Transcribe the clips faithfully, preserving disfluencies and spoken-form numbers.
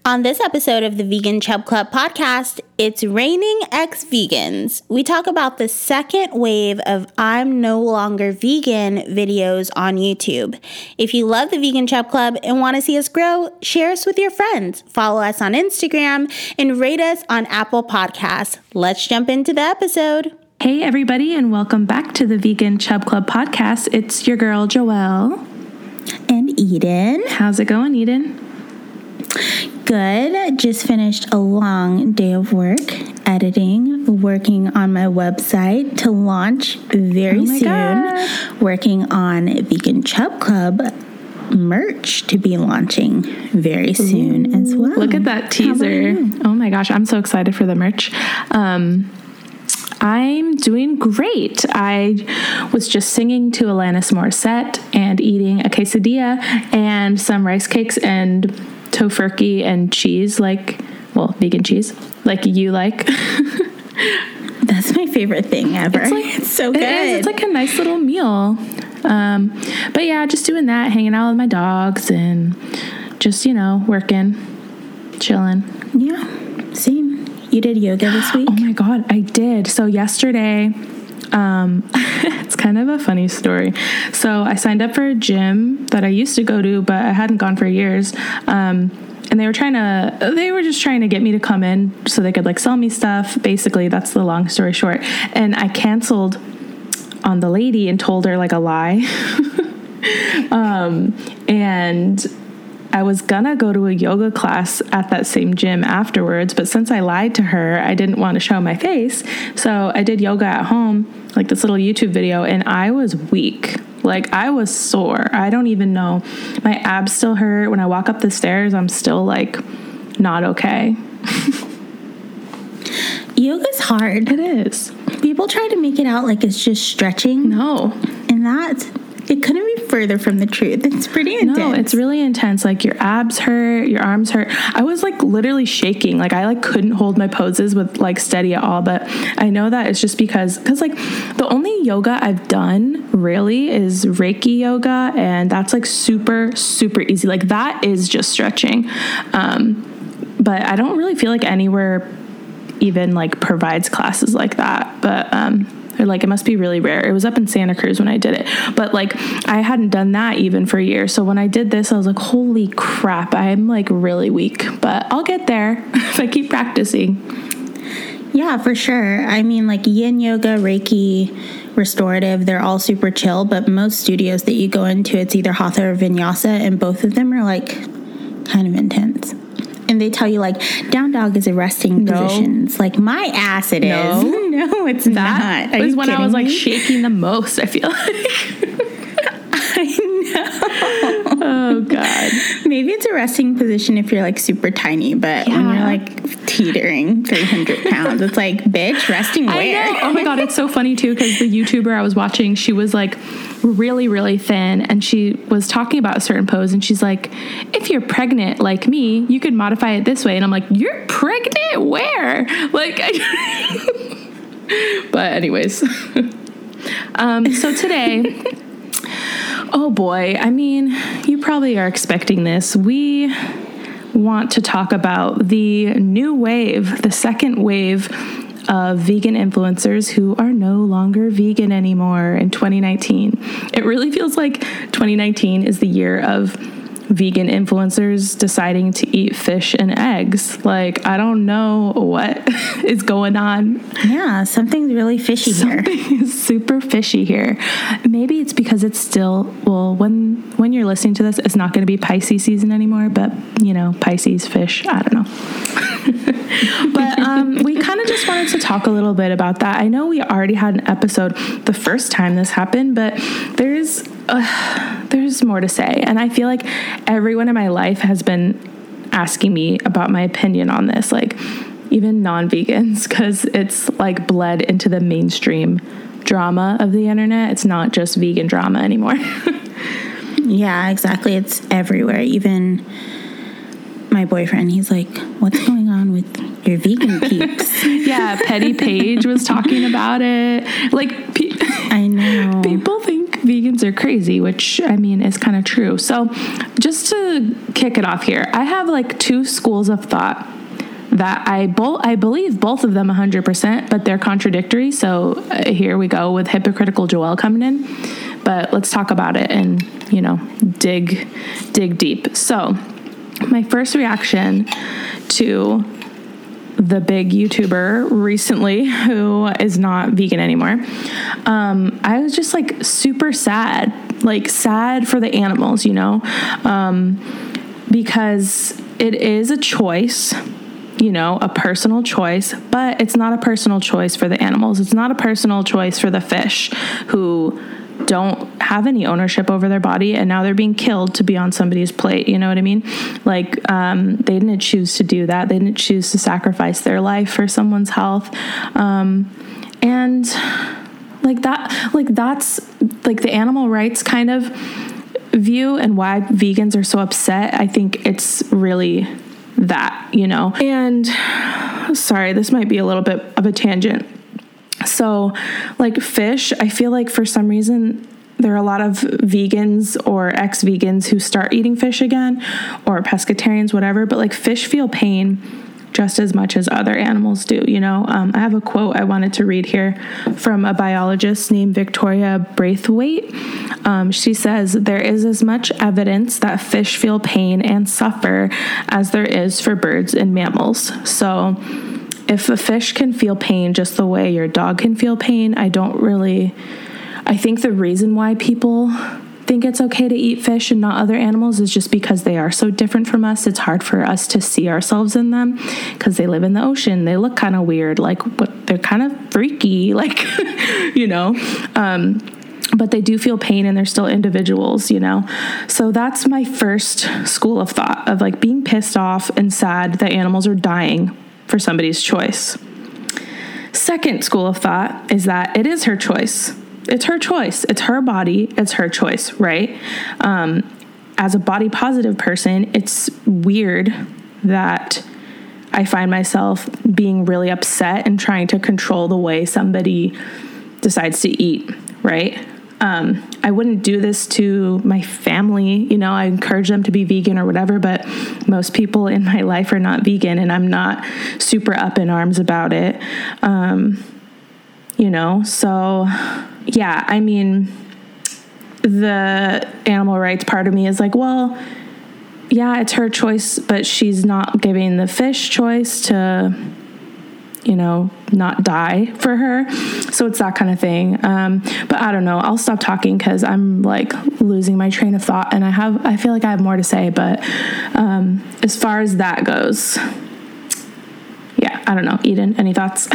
On this episode of the Vegan Chub Club podcast, it's Raining Ex-Vegans. We talk about the second wave of I'm no longer vegan videos on YouTube. If you love the Vegan Chub Club and want to see us grow, share us with your friends. Follow us on Instagram and rate us on Apple Podcasts. Let's jump into the episode. Hey everybody, and welcome back to the Vegan Chub Club podcast. It's your girl Joelle. And Eden. How's it going, Eden? Good. Just finished a long day of work, editing, working on my website to launch very oh my soon. God. Working on Vegan Chub Club merch to be launching very soon Ooh, as well. Look at that teaser. Oh my gosh, I'm so excited for the merch. Um, I'm doing great. I was just singing to Alanis Morissette and eating a quesadilla and some rice cakes and tofurkey and cheese, like, well, vegan cheese, like you like. That's my favorite thing ever. It's, like, it's so good. It is. It's like a nice little meal. Um, but yeah, just doing that, hanging out with my dogs and just, you know, working, chilling. Yeah, same. You did yoga this week? Oh my God, I did. So yesterday, um, it's kind of a funny story. So I signed up for a gym that I used to go to, but I hadn't gone for years. Um, and they were trying to, they were just trying to get me to come in so they could like sell me stuff. Basically, that's the long story short. And I canceled on the lady and told her like a lie. um, and I was gonna go to a yoga class at that same gym afterwards, but since I lied to her, I didn't want to show my face. So I did yoga at home, like this little YouTube video, and I was weak. Like I was sore. I don't even know. My abs still hurt. When I walk up the stairs, I'm still like not okay. Yoga's hard. It is. People try to make it out like it's just stretching. No. And that's, it couldn't be further from the truth. It's pretty intense. No, it's really intense. Like your abs hurt, your arms hurt. I was like literally shaking. Like I like couldn't hold my poses with like steady at all. But I know that it's just because, because like the only yoga I've done really is Reiki yoga. And that's like super, super easy. Like that is just stretching. Um, but I don't really feel like anywhere even like provides classes like that. But, um, or like it must be really rare. It was up in Santa Cruz when I did it, but like I hadn't done that even for years. So when I did this, I was like, holy crap, I'm like really weak, but I'll get there if I keep practicing. Yeah, for sure. I mean, like yin yoga, Reiki, restorative, they're all super chill, but most studios that you go into, it's either Hatha or Vinyasa, and both of them are like kind of intense. And they tell you, like, down dog is a resting no. position. It's like, my ass it no. is. No, it's that not. Are was when I was, like, me? shaking the most, I feel like. I know. Oh, God. Maybe it's a resting position if you're, like, super tiny. But yeah. when you're, like, teetering three hundred pounds, it's like, bitch, resting where? I know. Oh, my God. It's so funny, too, because the YouTuber I was watching, she was, like, really, really thin, and she was talking about a certain pose, and she's like, if you're pregnant like me, you could modify it this way. And I'm like, you're pregnant? Where? Like, I but anyways. um, so today, oh boy, I mean, you probably are expecting this. We want to talk about the new wave, the second wave of vegan influencers who are no longer vegan anymore in twenty nineteen. It really feels like twenty nineteen is the year of vegan influencers deciding to eat fish and eggs. Like, I don't know what is going on. Yeah, something's really fishy Something here. Something is super fishy here. Maybe it's because it's still, well, when when you're listening to this, it's not going to be Pisces season anymore, but, you know, Pisces, fish, I don't know. But um, we kind of just wanted to talk a little bit about that. I know we already had an episode the first time this happened, but there's uh, there's more to say. And I feel like everyone in my life has been asking me about my opinion on this, like even non-vegans, because it's like bled into the mainstream drama of the internet. It's not just vegan drama anymore. Yeah, exactly. It's everywhere. Even my boyfriend, he's like, what's going on with your vegan peeps? Yeah, Petty Page was talking about it. Like, pe- I know. People think vegans are crazy, which I mean is kind of true. So just to kick it off here, I have like two schools of thought that I both I believe both of them one hundred percent, but they're contradictory. So uh, here we go with hypocritical Joelle coming in. But let's talk about it and, you know, dig dig deep. So my first reaction to the big YouTuber recently who is not vegan anymore, um, I was just like super sad, like sad for the animals, you know, um, because it is a choice, you know, a personal choice, but it's not a personal choice for the animals. It's not a personal choice for the fish who don't have any ownership over their body, and now they're being killed to be on somebody's plate. You know what I mean? Like, um, they didn't choose to do that. They didn't choose to sacrifice their life for someone's health. Um, and like that, like that's like the animal rights kind of view and why vegans are so upset. I think it's really that, you know, and sorry, this might be a little bit of a tangent. So like fish, I feel like for some reason there are a lot of vegans or ex-vegans who start eating fish again, or pescatarians, whatever, but like fish feel pain just as much as other animals do, you know? Um, I have a quote I wanted to read here from a biologist named Victoria Braithwaite. Um, she says, "There is as much evidence that fish feel pain and suffer as there is for birds and mammals." So if a fish can feel pain just the way your dog can feel pain, I don't really, I think the reason why people think it's okay to eat fish and not other animals is just because they are so different from us. It's hard for us to see ourselves in them because they live in the ocean. They look kind of weird, like what they're kind of freaky, like, you know, um, but they do feel pain and they're still individuals, you know? So that's my first school of thought of like being pissed off and sad that animals are dying for somebody's choice. Second school of thought is that it is her choice. It's her choice. It's her body. It's her choice, right? Um, as a body positive person, it's weird that I find myself being really upset and trying to control the way somebody decides to eat, right? Um, I wouldn't do this to my family. You know, I encourage them to be vegan or whatever, but most people in my life are not vegan, and I'm not super up in arms about it. Um, you know, so yeah, I mean, the animal rights part of me is like, well, yeah, it's her choice, but she's not giving the fish choice to, you know, not die for her. So it's that kind of thing. Um, but I don't know. I'll stop talking because I'm like losing my train of thought, and I have, I feel like I have more to say, but um, as far as that goes, yeah, I don't know. Eden, any thoughts?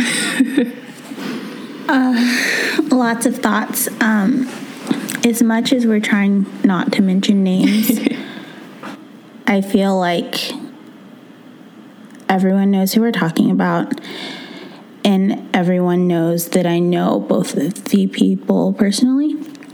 uh, lots of thoughts. Um, as much as we're trying not to mention names, I feel like everyone knows who we're talking about, and everyone knows that I know both of the people personally.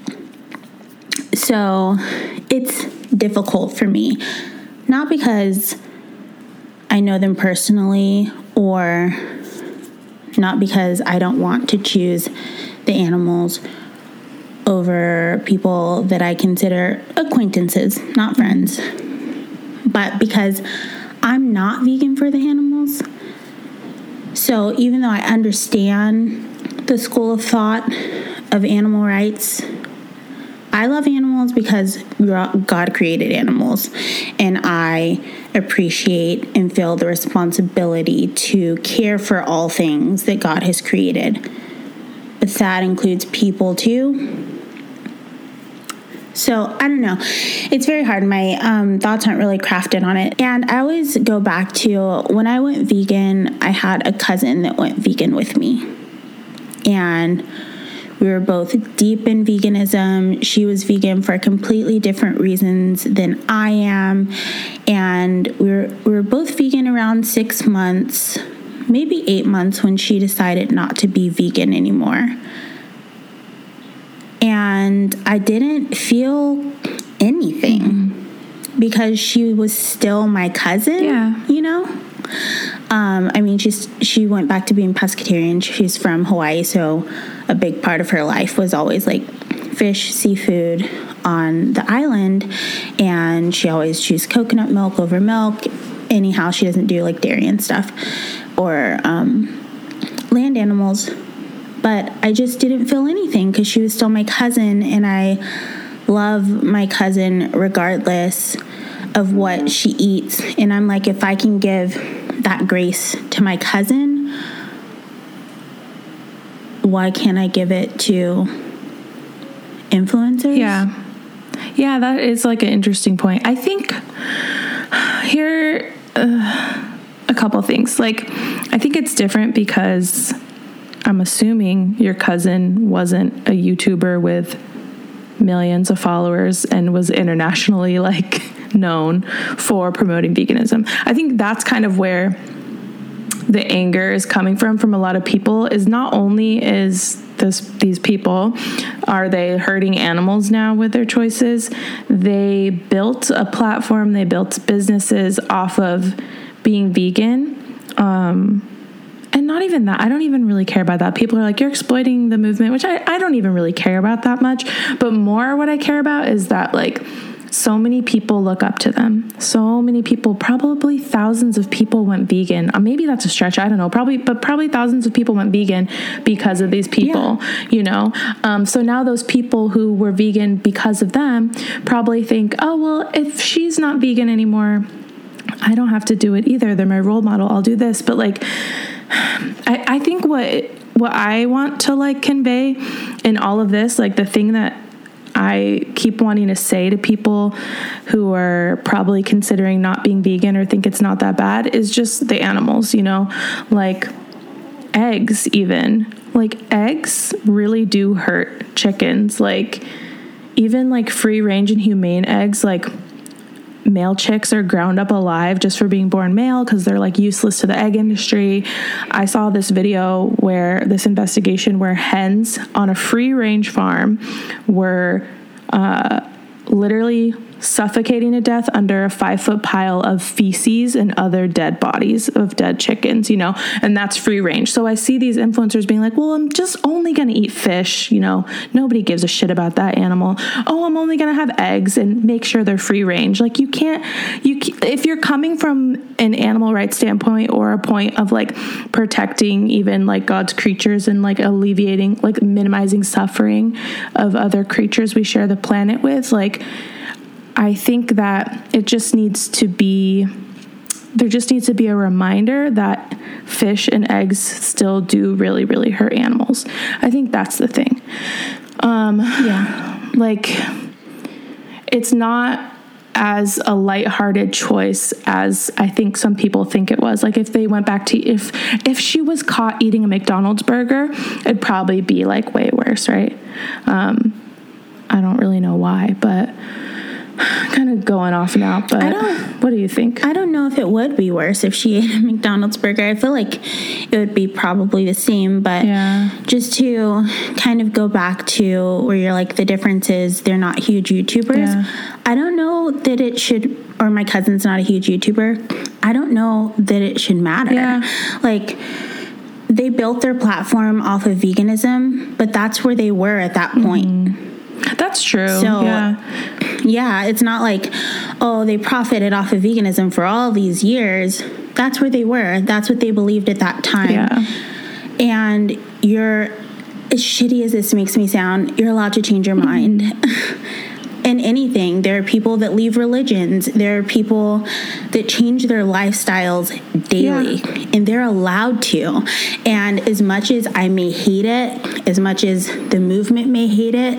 So it's difficult for me, not because I know them personally or not because I don't want to choose the animals over people that I consider acquaintances, not friends, but because I'm not vegan for the animals. So even though I understand the school of thought of animal rights, I love animals because God created animals, and I appreciate and feel the responsibility to care for all things that God has created. But that includes people too. So, I don't know. It's very hard. My um, thoughts aren't really crafted on it. And I always go back to when I went vegan, I had a cousin that went vegan with me. And we were both deep in veganism. She was vegan for completely different reasons than I am. And we were, we were both vegan around six months, maybe eight months when she decided not to be vegan anymore. And I didn't feel anything mm-hmm. because she was still my cousin, yeah. you know? Um, I mean, she's she went back to being pescatarian. She's from Hawaii, so a big part of her life was always, like, fish, seafood on the island, and she always chooses coconut milk over milk. Anyhow, she doesn't do like dairy and stuff or um, land animals. But I just didn't feel anything because she was still my cousin, and I love my cousin regardless of what she eats. And I'm like, if I can give that grace to my cousin, why can't I give it to influencers? Yeah. Yeah, that is like an interesting point. I think here, uh, a couple things. Like, I think it's different because I'm assuming your cousin wasn't a YouTuber with millions of followers and was internationally like known for promoting veganism. I think that's kind of where the anger is coming from from a lot of people, is not only is this these people, are they hurting animals now with their choices? They built a platform, they built businesses off of being vegan. Um, and not even that. I don't even really care about that. People are like, you're exploiting the movement, which I, I don't even really care about that much. But more what I care about is that like so many people look up to them. So many people, probably thousands of people went vegan. Uh, maybe that's a stretch. I don't know. Probably, but probably thousands of people went vegan because of these people, yeah. you know? Um, so now those people who were vegan because of them probably think, oh, well, if she's not vegan anymore, I don't have to do it either. They're my role model. I'll do this. But like, I, I think what, what I want to like convey in all of this, like the thing that I keep wanting to say to people who are probably considering not being vegan or think it's not that bad, is just the animals, you know, like eggs, even like eggs really do hurt chickens. Like even like free range and humane eggs, like male chicks are ground up alive just for being born male because they're like useless to the egg industry. I saw this video where this investigation where hens on a free range farm were uh, literally suffocating to death under a five foot pile of feces and other dead bodies of dead chickens, you know, and that's free range. So I see these influencers being like, well, I'm just only going to eat fish. You know, nobody gives a shit about that animal. Oh, I'm only going to have eggs and make sure they're free range. Like you can't, you, if you're coming from an animal rights standpoint or a point of like protecting even like God's creatures and like alleviating, like minimizing suffering of other creatures we share the planet with, like, I think that it just needs to be, there just needs to be a reminder that fish and eggs still do really, really hurt animals. I think that's the thing. Um, yeah. Like, it's not as a lighthearted choice as I think some people think it was. Like if they went back to, if, if she was caught eating a McDonald's burger, it'd probably be like way worse, right? Um, I don't really know why, but kind of going off now, but I don't, what do you think? I don't know if it would be worse if she ate a McDonald's burger. I feel like it would be probably the same, but yeah. Just to kind of go back to where you're like, the difference is they're not huge YouTubers. Yeah. I don't know that it should, or my cousin's not a huge YouTuber. I don't know that it should matter. Yeah. Like, they built their platform off of veganism, but that's where they were at that point. Mm-hmm. That's true. So, yeah. yeah, it's not like, oh, they profited off of veganism for all these years. That's where they were. That's what they believed at that time. Yeah. And you're, as shitty as this makes me sound, you're allowed to change your mind. In anything. There are people that leave religions. There are people that change their lifestyles daily, yeah. And they're allowed to. And as much as I may hate it, as much as the movement may hate it,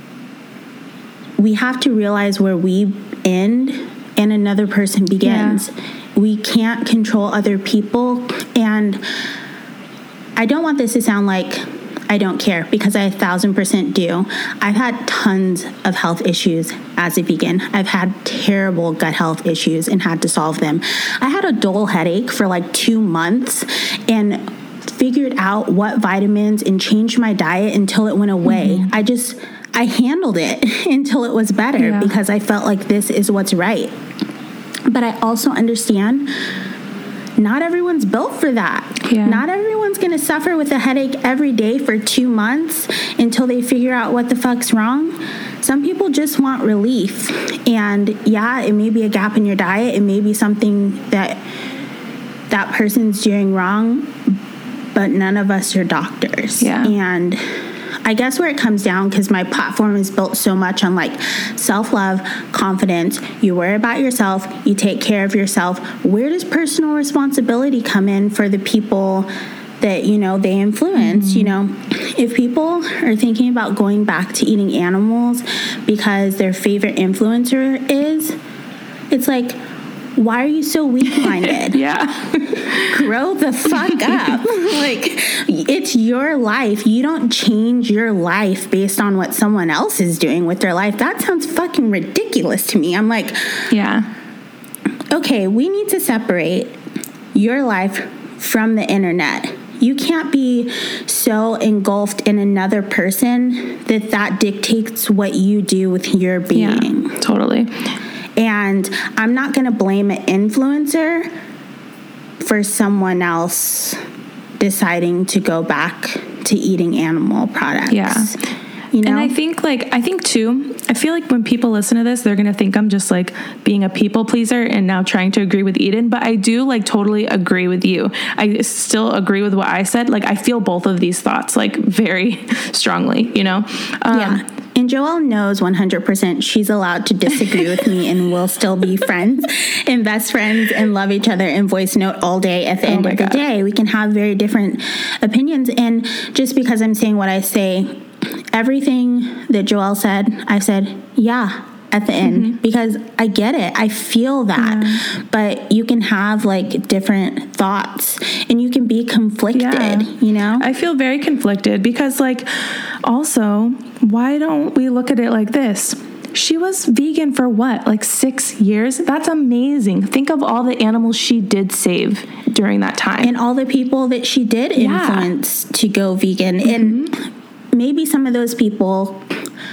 we have to realize where we end and another person begins. Yeah. We can't control other people. And I don't want this to sound like I don't care, because I a thousand percent do. I've had tons of health issues as a vegan. I've had terrible gut health issues and had to solve them. I had a dull headache for like two months and figured out what vitamins and changed my diet until it went away. Mm-hmm. I just, I handled it until it was better, yeah. Because I felt like this is what's right. But I also understand not everyone's built for that. Yeah. Not everyone's going to suffer with a headache every day for two months until they figure out what the fuck's wrong. Some people just want relief. And yeah, it may be a gap in your diet. It may be something that that person's doing wrong, but none of us are doctors. Yeah. And I guess where it comes down, because my platform is built so much on like self-love, confidence, you worry about yourself, you take care of yourself. Where does personal responsibility come in for the people that, you know, they influence? Mm-hmm. You know, if people are thinking about going back to eating animals because their favorite influencer is, it's like, why are you so weak-minded? Yeah. Grow the fuck up. Like, it's your life. You don't change your life based on what someone else is doing with their life. That sounds fucking ridiculous to me. I'm like, yeah. Okay, we need to separate your life from the internet. You can't be so engulfed in another person that that dictates what you do with your being. Yeah, totally. And I'm not going to blame an influencer for someone else deciding to go back to eating animal products. Yeah. You know? And I think, like, I think, too, I feel like when people listen to this, they're going to think I'm just, like, being a people pleaser and now trying to agree with Eden. But I do, like, totally agree with you. I still agree with what I said. Like, I feel both of these thoughts, like, very strongly, you know? Um, yeah. And Joelle knows one hundred percent she's allowed to disagree with me and we'll still be friends and best friends and love each other and voice note all day. At the oh end of the God. day, we can have very different opinions. And just because I'm saying what I say, everything that Joelle said, I said, yeah, at the end, mm-hmm. because I get it. I feel that. Yeah. But you can have like different thoughts and you can be conflicted, yeah. you know? I feel very conflicted because, like, also, why don't we look at it like this? She was vegan for what, like six years? That's amazing. Think of all the animals she did save during that time. And all the people that she did influence yeah. to go vegan. Mm-hmm. And maybe some of those people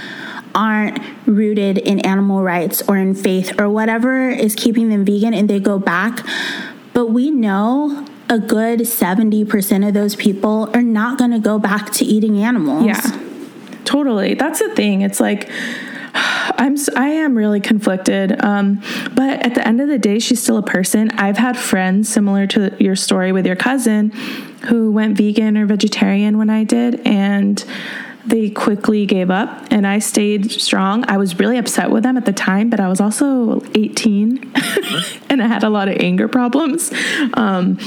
aren't rooted in animal rights or in faith or whatever is keeping them vegan and they go back. But we know a good seventy percent of those people are not going to go back to eating animals. Yeah, totally. That's the thing. It's like, I'm, I am really conflicted. Um, but at the end of the day, she's still a person. I've had friends similar to your story with your cousin who went vegan or vegetarian when I did, and they quickly gave up, and I stayed strong. I was really upset with them at the time, but I was also eighteen and I had a lot of anger problems. Um,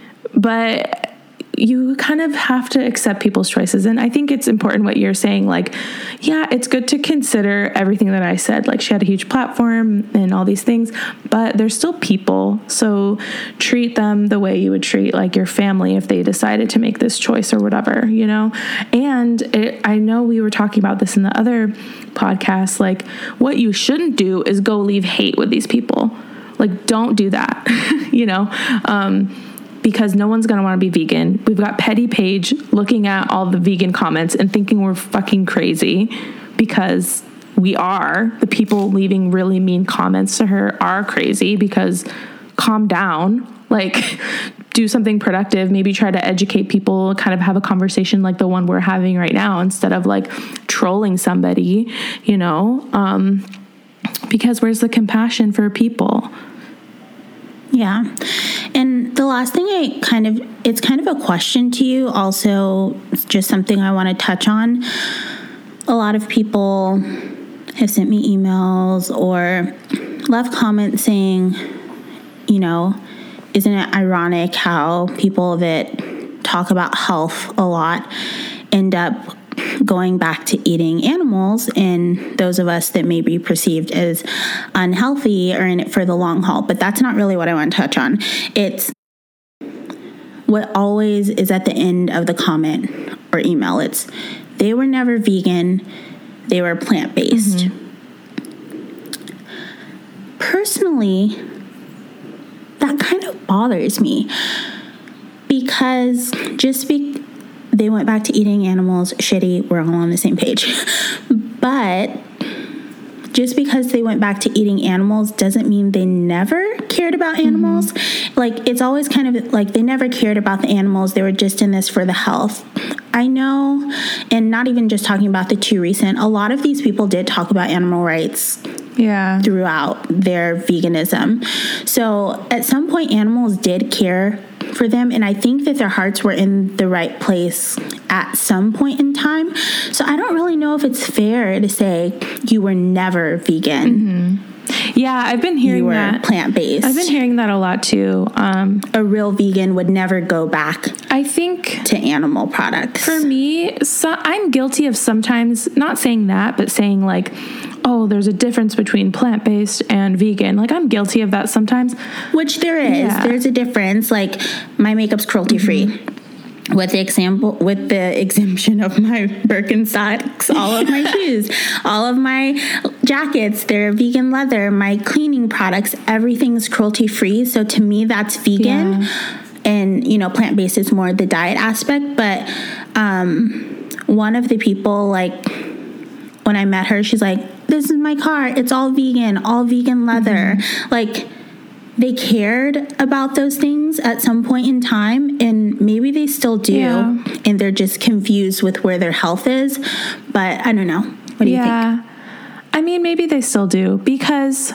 but you kind of have to accept people's choices. And I think it's important what you're saying. Like, yeah, it's good to consider everything that I said. Like, she had a huge platform and all these things, but they're still people. So treat them the way you would treat like your family if they decided to make this choice or whatever, you know? And it, I know we were talking about this in the other podcast. Like, what you shouldn't do is go leave hate with these people. Like, don't do that, you know? Um, because no one's going to want to be vegan. We've got Petty Paige looking at all the vegan comments and thinking we're fucking crazy because we are. The people leaving really mean comments to her are crazy because calm down. Like, do something productive. Maybe try to educate people, kind of have a conversation like the one we're having right now instead of like trolling somebody, you know? Um, because where's the compassion for people? Yeah. And the last thing I kind of, it's kind of a question to you, also just something I want to touch on. A lot of people have sent me emails or left comments saying, you know, isn't it ironic how people that talk about health a lot end up going back to eating animals, and those of us that may be perceived as unhealthy are in it for the long haul. But that's not really what I want to touch on. It's what always is at the end of the comment or email. It's, they were never vegan, they were plant-based. Mm-hmm. Personally, that kind of bothers me because just be they went back to eating animals, shitty, we're all on the same page. But just because they went back to eating animals doesn't mean they never cared about animals. Mm-hmm. like, it's always kind of like they never cared about the animals. They were just in this for the health. I know, and not even just talking about the two recent, a lot of these people did talk about animal rights yeah. throughout their veganism. So at some point, animals did care for them, and I think that their hearts were in the right place at some point in time. So I don't really know if it's fair to say you were never vegan. Mm-hmm. Yeah, I've been hearing you were that. Plant-based. I've been hearing that a lot too. Um, a real vegan would never go back, I think, to animal products. For me, so I'm guilty of sometimes not saying that, but saying like, oh, there's a difference between plant-based and vegan. Like, I'm guilty of that sometimes. Which there is. Yeah. There's a difference. Like, my makeup's cruelty-free. Mm-hmm. With the example, with the exemption of my Birkenstocks, all of my shoes, all of my jackets, they're vegan leather, my cleaning products, everything's cruelty-free. So to me, that's vegan. Yeah. And, you know, plant-based is more the diet aspect. But um, one of the people, like, when I met her, she's like, this is my car. It's all vegan, all vegan leather. Mm-hmm. Like, they cared about those things at some point in time, and maybe they still do, yeah. and they're just confused with where their health is. But I don't know. What do yeah. you think? I mean, maybe they still do, because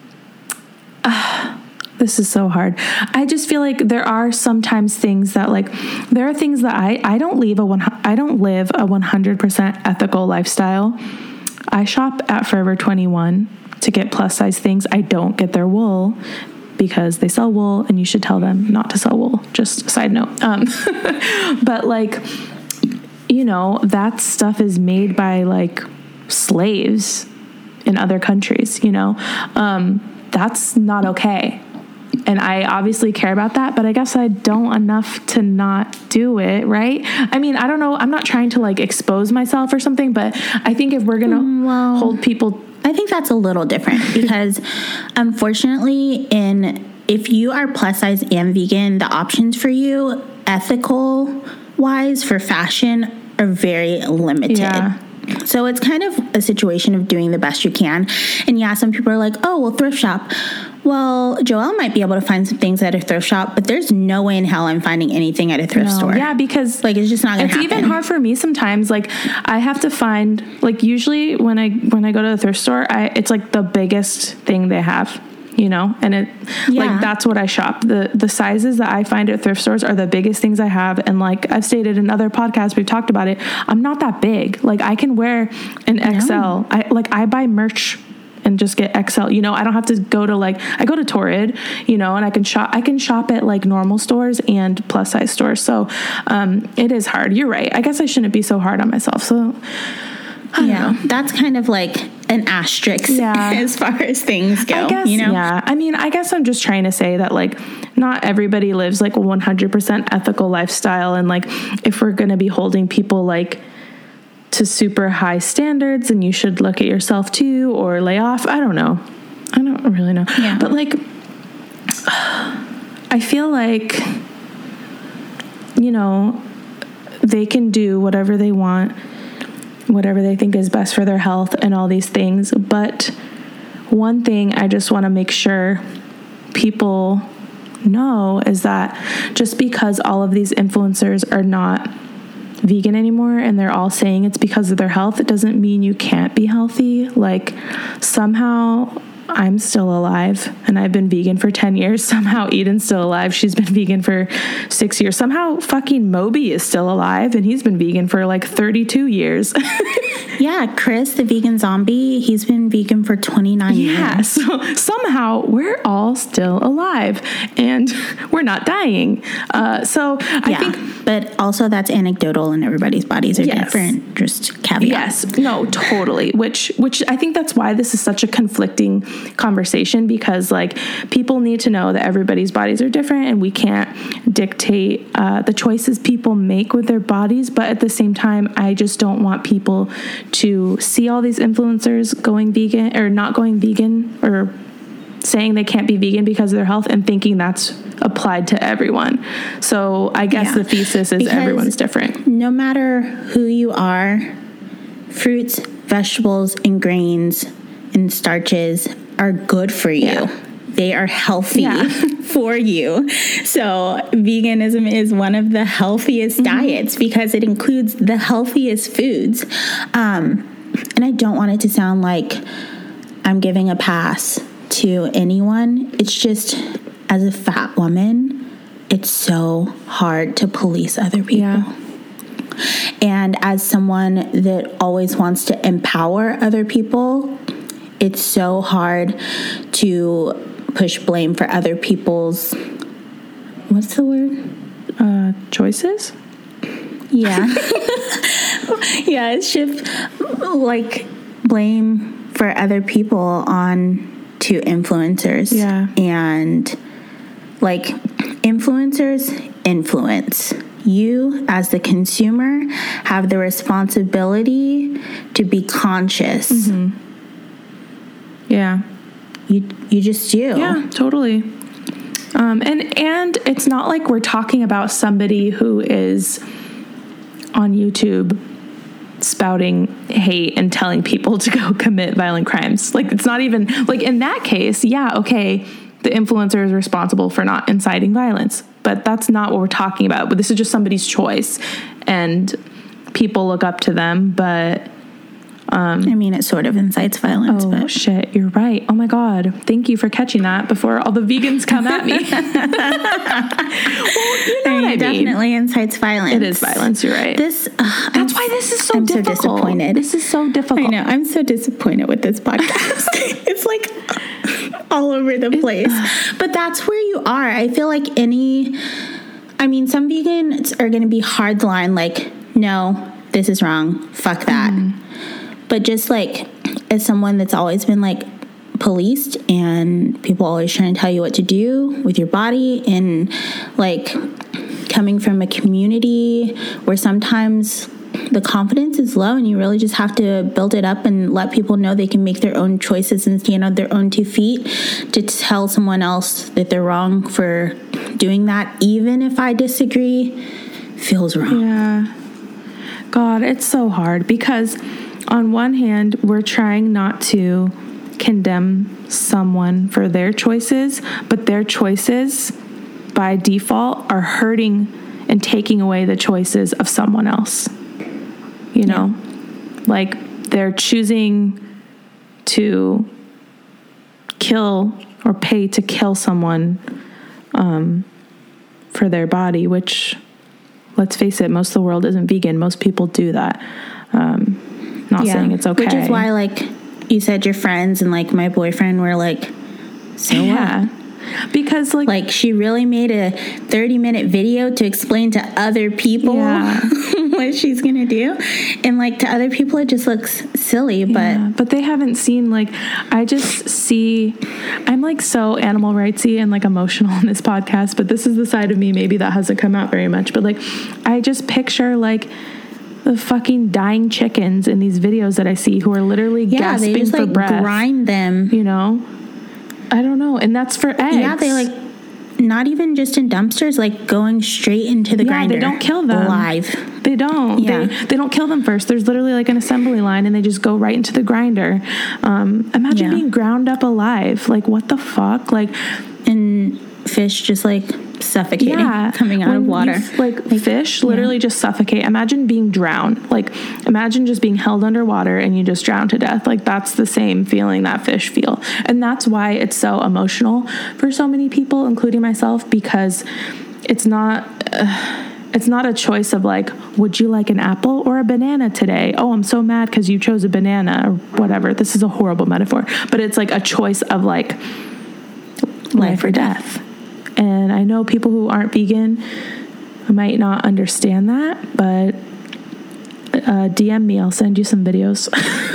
uh, this is so hard. I just feel like there are sometimes things that, like, there are things that I, I don't leave a one, I don't live a one hundred percent ethical lifestyle. I shop at Forever twenty-one to get plus size things. I don't get their wool, because they sell wool and you should tell them not to sell wool. Just a side note. Um, but like, you know, that stuff is made by like slaves in other countries, you know, um, that's not okay. And I obviously care about that, but I guess I don't enough to not do it, right? I mean, I don't know. I'm not trying to like expose myself or something, but I think if we're going to well, hold people... I think that's a little different because unfortunately, in if you are plus size and vegan, the options for you, ethical wise, for fashion are very limited. Yeah. So it's kind of a situation of doing the best you can. And yeah, some people are like, oh, well, thrift shop. Well, Joelle might be able to find some things at a thrift shop, but there's no way in hell I'm finding anything at a thrift no. store. Yeah, because like it's just not gonna it's happen. It's even hard for me sometimes. Like I have to find, like usually when I when I go to the thrift store, I it's like the biggest thing they have, you know, and it yeah. like that's what I shop. The the sizes that I find at thrift stores are the biggest things I have, and like I've stated in other podcasts, we've talked about it. I'm not that big. Like I can wear an X L. I like I buy merch and just get X L, you know, I don't have to go to like, I go to Torrid, you know, and I can shop, I can shop at like normal stores and plus size stores. So, um, it is hard. You're right. I guess I shouldn't be so hard on myself. So yeah, know. That's kind of like an asterisk yeah. as far as things go, I guess, you know? Yeah. I mean, I guess I'm just trying to say that like, not everybody lives like a one hundred percent ethical lifestyle. And like, if we're going to be holding people like, to super high standards, and you should look at yourself too, or lay off. I don't know. I don't really know. Yeah. But like, I feel like, you know, they can do whatever they want, whatever they think is best for their health and all these things. But one thing I just want to make sure people know is that just because all of these influencers are not vegan anymore and they're all saying it's because of their health, it doesn't mean you can't be healthy. Like somehow I'm still alive and I've been vegan for ten years. Somehow Eden's still alive. She's been vegan for six years. Somehow fucking Moby is still alive and he's been vegan for like thirty-two years. Yeah, Chris, the vegan zombie, he's been vegan for twenty-nine yeah, years. So somehow we're all still alive and we're not dying. Uh, so I yeah, think... But also that's anecdotal and everybody's bodies are yes. different. Just caveat. Yes, no, totally. Which, which I think that's why this is such a conflicting conversation, because like people need to know that everybody's bodies are different and we can't dictate uh, the choices people make with their bodies. But at the same time, I just don't want people to see all these influencers going vegan or not going vegan or saying they can't be vegan because of their health and thinking that's applied to everyone. So I guess yeah. the thesis is because everyone's different. No matter who you are, fruits, vegetables, and grains and starches are good for you. Yeah. they are healthy Yeah. for you. So veganism is one of the healthiest mm-hmm. diets because it includes the healthiest foods. Um, and I don't want it to sound like I'm giving a pass to anyone. It's just, as a fat woman, it's so hard to police other people. Yeah. And as someone that always wants to empower other people, it's so hard to push blame for other people's, what's the word? Uh, choices? Yeah. Yeah, it's shift, like, blame for other people on to influencers. Yeah. And, like, influencers influence. You, as the consumer, have the responsibility to be conscious. Mm-hmm. Yeah. You you just do. Yeah, totally. Um, and, and it's not like we're talking about somebody who is on YouTube spouting hate and telling people to go commit violent crimes. Like, it's not even, like, in that case, yeah, okay, the influencer is responsible for not inciting violence. But that's not what we're talking about. But this is just somebody's choice, and people look up to them. But um, I mean, it sort of incites violence. Oh but. shit, you're right. Oh my god, thank you for catching that before all the vegans come at me. Well, you know I mean, what I it mean. Definitely incites violence. It is violence. You're right. This. Uh, that's I'm, why this is so I'm difficult. so disappointed. This is so difficult. I know. I'm so disappointed with this podcast. It's like all over the place. But that's where you are. I feel like any. I mean, some vegans are going to be hardline, like, no, this is wrong. Fuck that. Mm. But just like, as someone that's always been like policed and people always trying to tell you what to do with your body, and like coming from a community where sometimes the confidence is low and you really just have to build it up and let people know they can make their own choices and stand on their own two feet, to tell someone else that they're wrong for doing that, even if I disagree, feels wrong. Yeah. God, it's so hard because on one hand, we're trying not to condemn someone for their choices, but their choices by default are hurting and taking away the choices of someone else. You know, yeah. Like they're choosing to kill or pay to kill someone um, for their body, which, let's face it, most of the world isn't vegan. Most people do that. Um, not yeah. saying it's okay. Which is why, like you said, your friends and like my boyfriend were like, so yeah. what? Because like, like she really made a thirty minute video to explain to other people yeah. what she's gonna do, and like to other people it just looks silly, but yeah, but they haven't seen, like, I just see, I'm like so animal rightsy and like emotional in this podcast, but this is the side of me maybe that hasn't come out very much, but like I just picture like the fucking dying chickens in these videos that I see who are literally yeah, gasping they just, for like, breath. Grind them, you know. I don't know. And that's for eggs. Yeah, they like, not even just in dumpsters, like going straight into the yeah, grinder. They don't kill them. Live. They don't. Yeah. They, they don't kill them first. There's literally like an assembly line and they just go right into the grinder. Um, imagine yeah. being ground up alive. Like, what the fuck? Like, and fish just like suffocating, yeah. coming out when of water. You, like, like fish literally yeah. just suffocate. Imagine being drowned. Like, imagine just being held underwater and you just drown to death. Like, that's the same feeling that fish feel. And that's why it's so emotional for so many people, including myself, because it's not uh, it's not a choice of like, would you like an apple or a banana today? Oh, I'm so mad because you chose a banana or whatever. This is a horrible metaphor, but it's like a choice of like life, life or death. death. And I know people who aren't vegan might not understand that, but uh, D M me. I'll send you some videos.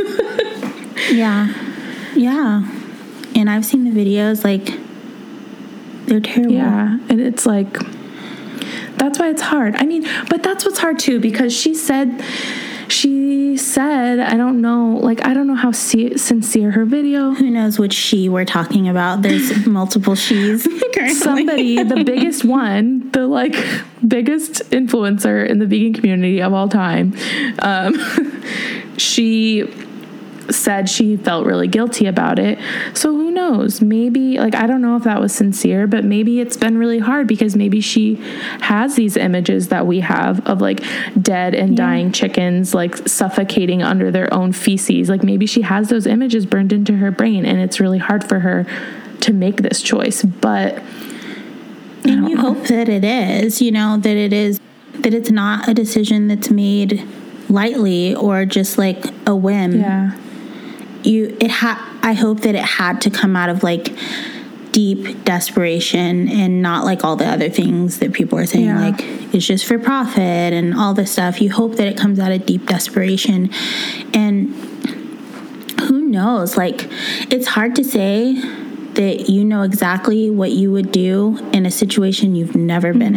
yeah. Yeah. And I've seen the videos, like, they're terrible. Yeah. And it's like, that's why it's hard. I mean, but that's what's hard too, because she said... She said, I don't know, like, I don't know how si- sincere her video. Who knows which she we're talking about? There's multiple she's. Somebody, the biggest one, the, like, biggest influencer in the vegan community of all time. Um, she said she felt really guilty about it. So who knows? Maybe, like, I don't know if that was sincere, but maybe it's been really hard because maybe she has these images that we have of like dead and yeah. dying chickens, like suffocating under their own feces. Like maybe she has those images burned into her brain and it's really hard for her to make this choice. But and you know. hope that it is, you know, that it is, that it's not a decision that's made lightly or just like a whim. Yeah. You, it had, I hope that it had to come out of like deep desperation and not like all the other things that people are saying, yeah. like it's just for profit and all this stuff. You hope that it comes out of deep desperation. And who knows, like it's hard to say that you know exactly what you would do in a situation you've never been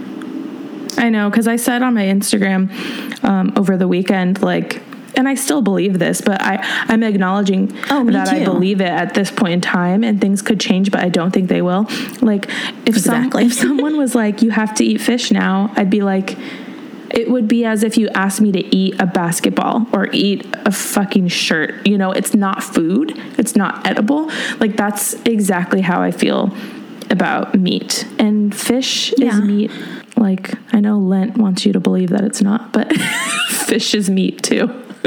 in. I know, because I said on my Instagram um, over the weekend, like, and I still believe this, but I, I'm acknowledging oh, that too. I believe it at this point in time, and things could change, but I don't think they will. Like, if, exactly. some, if someone was like, you have to eat fish now, I'd be like, it would be as if you asked me to eat a basketball or eat a fucking shirt. You know, it's not food. It's not edible. Like, that's exactly how I feel about meat. And fish yeah. is meat. Like, I know Lent wants you to believe that it's not, but fish is meat too.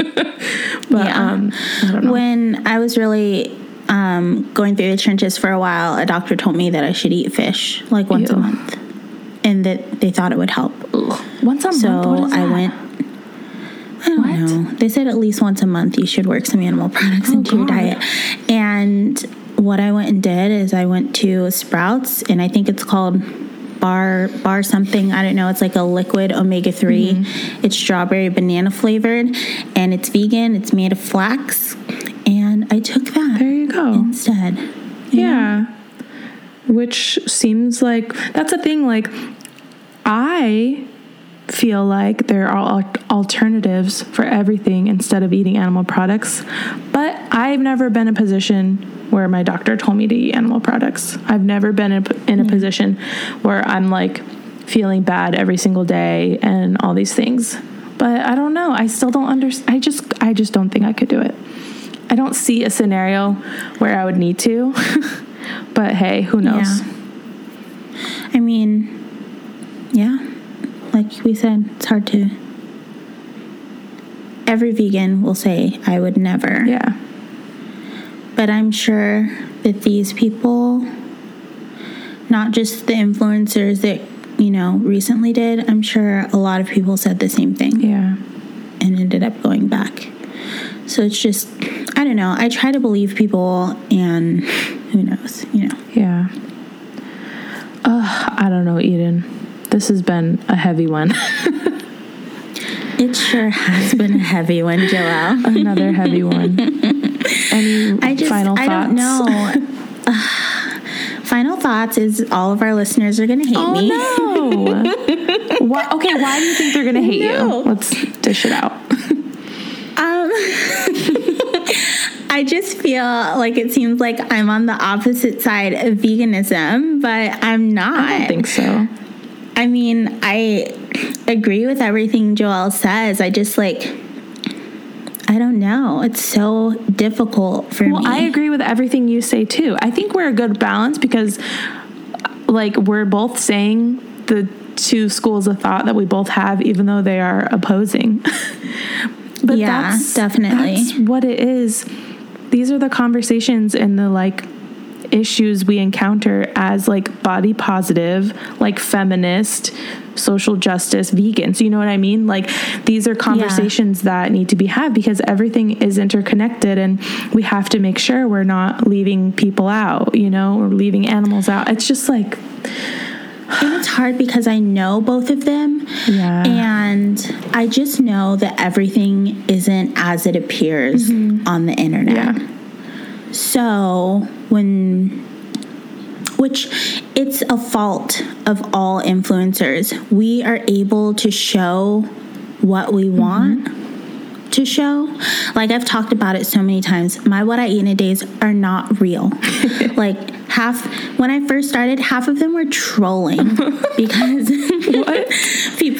But yeah. um, I don't know. When I was really um, going through the trenches for a while, a doctor told me that I should eat fish like once Ew. a month, and that they thought it would help. Ugh. Once a so month? What is that? I went. I don't what? know. They said at least once a month you should work some animal products oh, into God. your diet. And what I went and did is I went to Sprouts, and I think it's called bar bar something. I don't know. It's like a liquid omega three. Mm-hmm. It's strawberry banana flavored, and it's vegan. It's made of flax, and I took that. There you go. Instead. Yeah. Know? Which seems like that's a thing. Like, I feel like there are alternatives for everything instead of eating animal products, but I've never been in a position where my doctor told me to eat animal products. I've never been in a, in a position where I'm like feeling bad every single day and all these things. But I don't know. I still don't understand. I just, I just don't think I could do it. I don't see a scenario where I would need to, but hey, who knows? Yeah. I mean, yeah, like we said, it's hard to, every vegan will say, I would never. Yeah. But I'm sure that these people, not just the influencers that, you know, recently did, I'm sure a lot of people said the same thing. Yeah. And ended up going back. So it's just, I don't know. I try to believe people, and who knows, you know. Yeah. Uh, I don't know, Eden. This has been a heavy one. It sure has been a heavy one, Joelle. Another heavy one. Any I just, final thoughts? I don't know. uh, final thoughts is all of our listeners are going to hate oh, me. No. Why, okay, why do you think they're going to hate no. you? Let's dish it out. Um, I just feel like it seems like I'm on the opposite side of veganism, but I'm not. I don't think so. I mean, I agree with everything Joelle says. I just like, I don't know. It's so difficult for well, me. Well, I agree with everything you say too. I think we're a good balance because like we're both saying the two schools of thought that we both have, even though they are opposing. But yeah, that's definitely. That's what it is. These are the conversations and the like issues we encounter as like body positive, like feminist, social justice, vegans. You know what I mean? Like these are conversations yeah. that need to be had because everything is interconnected, and we have to make sure we're not leaving people out, you know, or leaving animals out. It's just like, and it's hard because I know both of them. Yeah. And I just know that everything isn't as it appears mm-hmm. on the internet. Yeah. So when, which it's a fault of all influencers, we are able to show what we want mm-hmm. to show. Like I've talked about it so many times. My what I eat in a days are not real. Like Half when I first started, half of them were trolling because people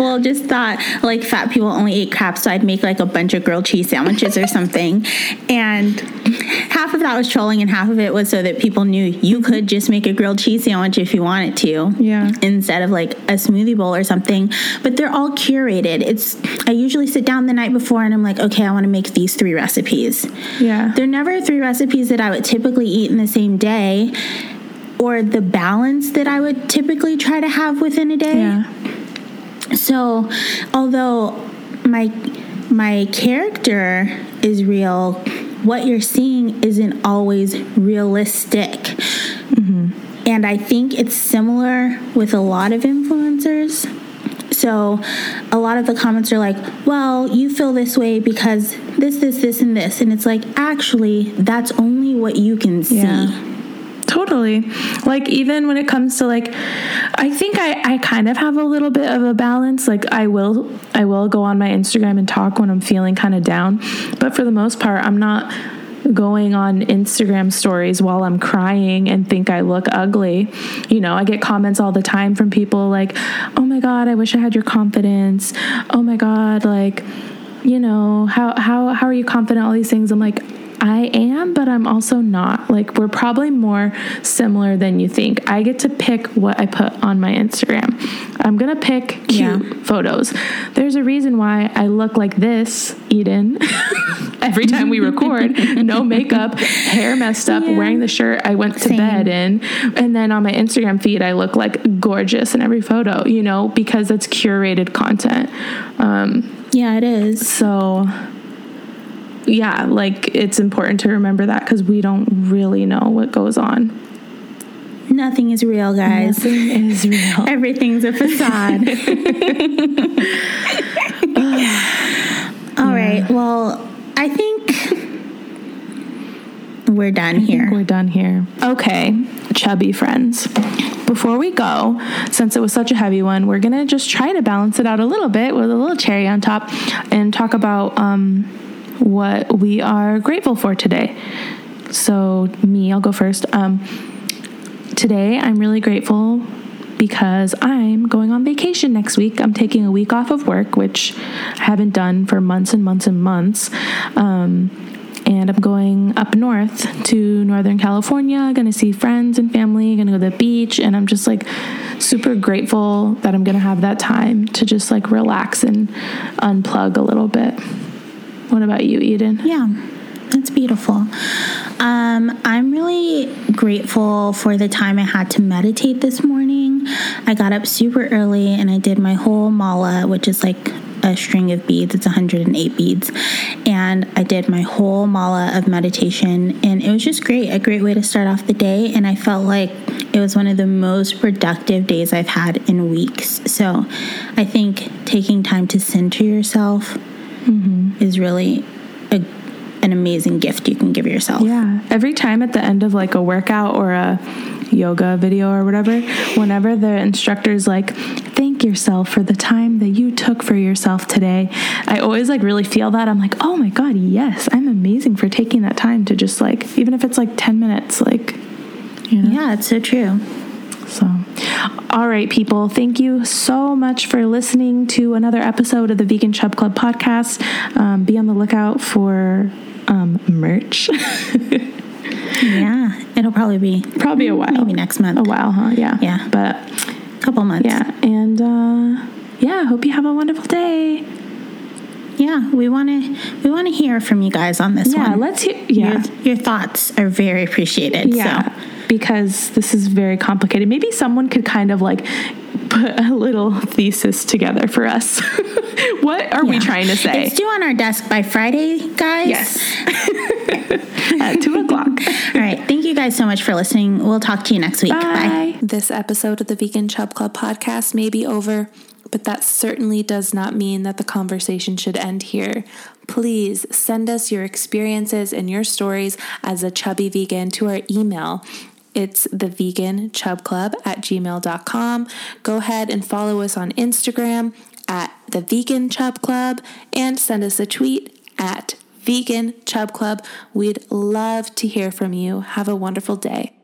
people just thought like fat people only ate crap, so I'd make like a bunch of grilled cheese sandwiches or something. And half of that was trolling and half of it was so that people knew you could just make a grilled cheese sandwich if you wanted to. Yeah. Instead of like a smoothie bowl or something. But they're all curated. It's I usually sit down the night before and I'm like, okay, I want to make these three recipes. Yeah. They're never three recipes that I would typically eat in the same day, or the balance that I would typically try to have within a day. Yeah. So, although my my character is real, what you're seeing isn't always realistic. Mm-hmm. And I think it's similar with a lot of influencers. So a lot of the comments are like, well, you feel this way because this, this, this, and this. And it's like, actually, that's only what you can see. Yeah. Totally. Like, even when it comes to like, I think I, I kind of have a little bit of a balance. Like I will, I will go on my Instagram and talk when I'm feeling kind of down. But for the most part, I'm not going on Instagram stories while I'm crying and think I look ugly. You know, I get comments all the time from people like, oh my God, I wish I had your confidence. Oh my God. Like, you know, how, how, how are you confident? All these things. I'm like, I am, but I'm also not. Like, we're probably more similar than you think. I get to pick what I put on my Instagram. I'm going to pick cute yeah. photos. There's a reason why I look like this, Eden, every time we record. No makeup, hair messed up, yeah. wearing the shirt I went to Same. bed in. And then on my Instagram feed, I look like gorgeous in every photo, you know, because it's curated content. Um, yeah, it is. So... yeah, like it's important to remember that because we don't really know what goes on. Nothing is real, guys. Nothing is real. Everything's a facade. All yeah. right. Well, I think we're done I here. Think we're done here. Okay, chubby friends. Before we go, since it was such a heavy one, we're going to just try to balance it out a little bit with a little cherry on top and talk about... um what we are grateful for today. So me, I'll go first. Um, today, I'm really grateful because I'm going on vacation next week. I'm taking a week off of work, which I haven't done for months and months and months. Um, and I'm going up north to Northern California, going to see friends and family, going to go to the beach. And I'm just like super grateful that I'm going to have that time to just like relax and unplug a little bit. What about you, Eden? Yeah, that's beautiful. Um, I'm really grateful for the time I had to meditate this morning. I got up super early and I did my whole mala, which is like a string of beads. It's one hundred eight beads. And I did my whole mala of meditation. And it was just great, a great way to start off the day. And I felt like it was one of the most productive days I've had in weeks. So I think taking time to center yourself Mm-hmm. is really a, an amazing gift you can give yourself. Yeah. Every time at the end of like a workout or a yoga video or whatever, whenever the instructor's like, thank yourself for the time that you took for yourself today, I always like really feel that. I'm like, oh my God, yes, I'm amazing for taking that time to just like, even if it's like ten minutes, like, you know. Yeah, it's so true. So, all right, people, thank you so much for listening to another episode of the Vegan Chub Club podcast. Um, be on the lookout for um, merch. Yeah, it'll probably be probably a while. Maybe next month. A while, huh? Yeah. Yeah. But a couple months. Yeah. And uh, yeah, hope you have a wonderful day. Yeah, we want to we want to hear from you guys on this yeah, one. Yeah, let's hear. Yeah, your, your thoughts are very appreciated. Yeah, so. Because this is very complicated. Maybe someone could kind of like put a little thesis together for us. What are yeah. we trying to say? It's due on our desk by Friday, guys. Yes, at two o'clock. All right. Thank you guys so much for listening. We'll talk to you next week. Bye. Bye. This episode of the Vegan Chub Club podcast may be over, but that certainly does not mean that the conversation should end here. Please send us your experiences and your stories as a chubby vegan to our email. It's the vegan chub club at gmail dot com. Go ahead and follow us on Instagram at the vegan chub club and send us a tweet at vegan chub club. We'd love to hear from you. Have a wonderful day.